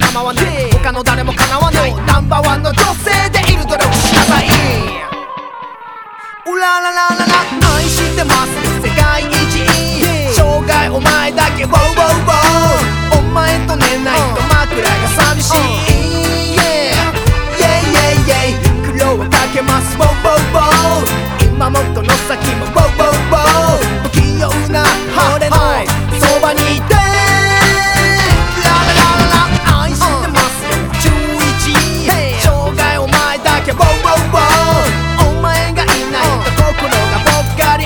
構わない、他の誰も叶わない、ナンバーワンの女性でいる努力しなさい。うららららら、愛してます世界一、生涯お前だけウォーウォーウォー、お前と寝ないと枕が寂しい、苦労はかけますウォーウォーウォー、今もこの先もウォーウォーウォー、不器用な俺のそばにいて、ラララララ、愛してます11、生涯お前だけウォーウォーウォー、お前がいないと心がぽっかり、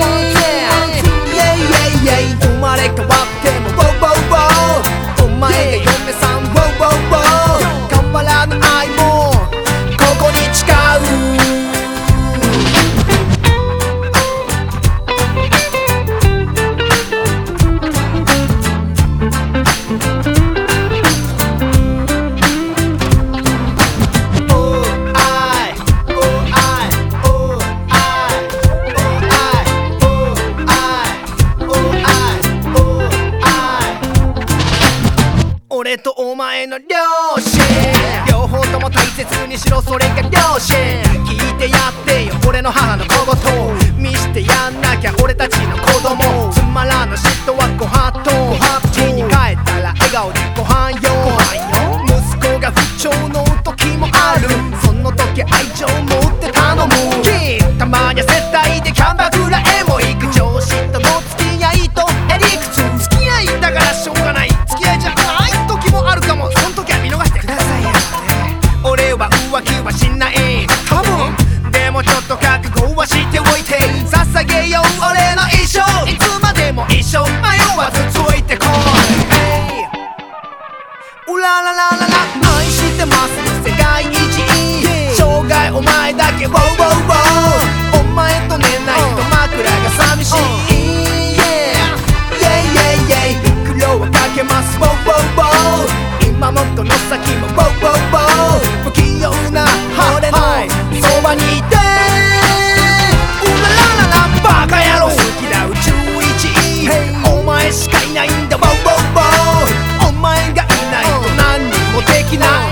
生まれ変わってもウォーウォーウォー、お前が嫁さんウォーウォーウォー、変わらぬ愛もここに誓う。俺とお前の両親、両方とも大切にしろ、それが両親。聞いてやってよ俺の母の小言、見してやんなきゃ俺たちの子供、つまらぬ嫉妬はご法度、家に帰ったら笑顔でご飯よ、息子が不調の時もある、その時愛情持って頼む、たまには接待でキャンバクラへも行く、上司との付き合いとへりくつ、付き合いだからしょうがない、付き合いじゃない時もあるかも、その時は見逃してくださいよ。俺は浮気はしない多分、でもちょっと覚悟はしておいて、捧げよう俺の一生、いつまでも一生迷わずついてこい、うららららら、愛してます世界一、生涯お前だけウォーウォーウォー、お前と寝ないと枕が寂しい、苦労はかけますウォーウォーウォー、今もこの先もウォーウォーウォー、不器用な俺のそばにいて、うららららバカ野郎、好きだ宇宙一、お前しかいないんだウォーウォーウォー、お前がいないと何にもできない、